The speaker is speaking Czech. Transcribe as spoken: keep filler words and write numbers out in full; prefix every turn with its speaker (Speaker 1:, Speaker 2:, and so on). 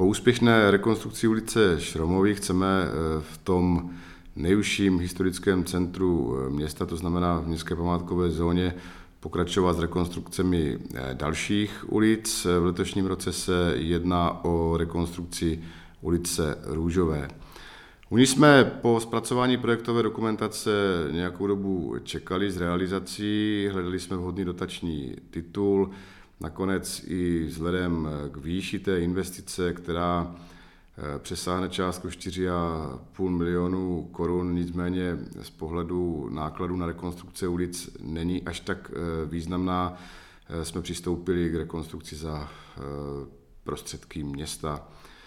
Speaker 1: Po úspěšné rekonstrukci ulice Šromových chceme v tom nejužším historickém centru města, to znamená v městské památkové zóně, pokračovat s rekonstrukcemi dalších ulic. V letošním roce se jedná o rekonstrukci ulice Růžové. U ní jsme po zpracování projektové dokumentace nějakou dobu čekali s realizací, hledali jsme vhodný dotační titul, nakonec i vzhledem k výši té investice, která přesáhne částku čtyři a půl milionu korun, nicméně z pohledu nákladů na rekonstrukce ulic není až tak významná, jsme přistoupili k rekonstrukci za prostředky města.